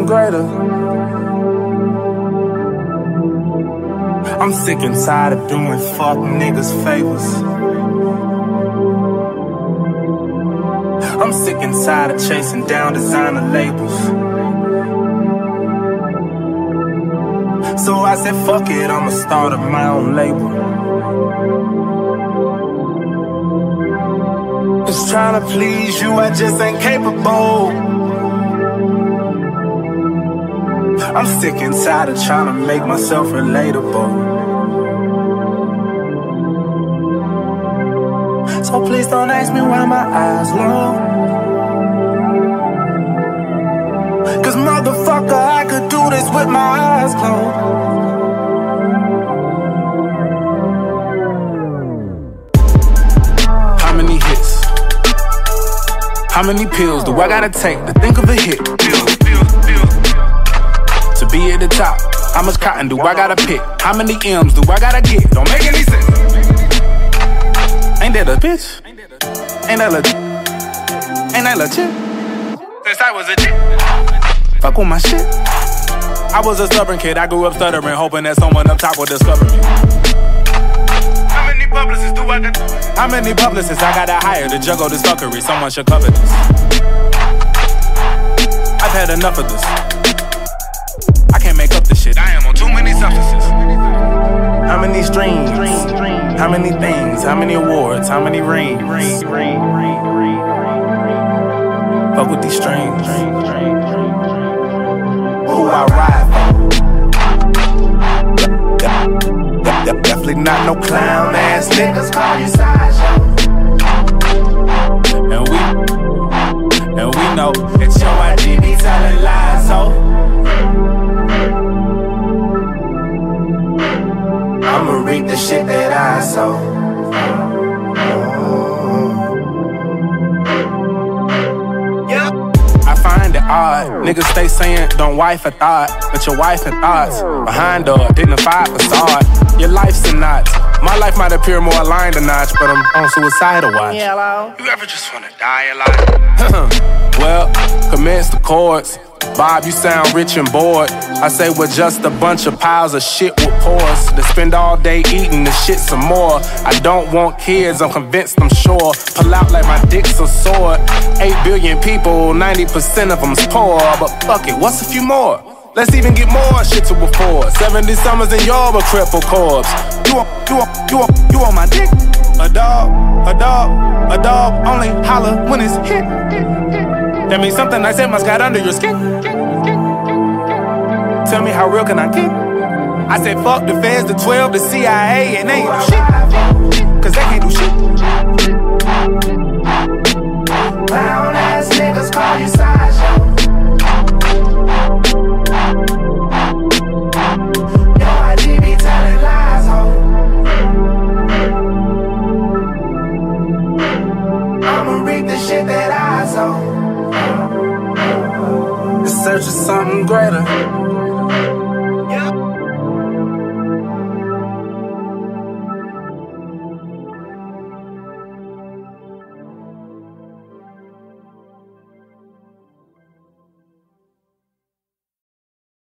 something greater. I'm sick and tired of doing fuck niggas favors. I'm sick and tired of chasing down designer labels. So I said fuck it, I'ma start my own label. Just trying to please you, I just ain't capable. I'm sick and tired of trying to make myself relatable. So please don't ask me why my eyes low. Cause motherfucker, I could do this with my eyes closed. How many hits? How many pills do I gotta take to think of a hit? To be at the top, how much cotton do I gotta pick? How many M's do I gotta get? Don't make any sense. Ain't that a bitch? Ain't that legit? Ain't that legit? Since I was a chick, fuck with my shit. I was a stubborn kid, I grew up stuttering, hoping that someone up top would discover me. How many publicists do I got? How many publicists I gotta hire to juggle this fuckery? Someone should cover this. I've had enough of this. I can't make up this shit, I am on too many substances. How many streams? How many things? How many awards? How many rings? Fuck with these strings. Who I ride for? Definitely not no clown ass niggas call you sideshow. And we know that your IG be telling lies, so I'ma read the shit that I sow. I find it odd, niggas stay saying don't wife a thought, but your wife and thoughts behind a dignified facade. Your life's a knot. My life might appear more aligned a notch, but I'm on suicidal watch. Hello? You ever just wanna die a lot? Well, commence the chords. Bob, you sound rich and bored. I say we're just a bunch of piles of shit with pores that spend all day eating the shit some more. I don't want kids, I'm convinced, I'm sure. Pull out like my dick's a sword. 8 billion people, 90% of them's poor. But fuck it, what's a few more? Let's even get more shit to afford. 70 summers and y'all a crippled corpse. You on my dick? A dog only holler when it's hit. That means something I said must got under your skin. Tell me how real can I get? I said fuck the feds, the 12, the CIA, and they ain't do shit. Cause they can't do shit. Clown ass niggas call you sideshow. Your IG be telling lies, ho. I'ma read the shit that I sow. In search of something greater.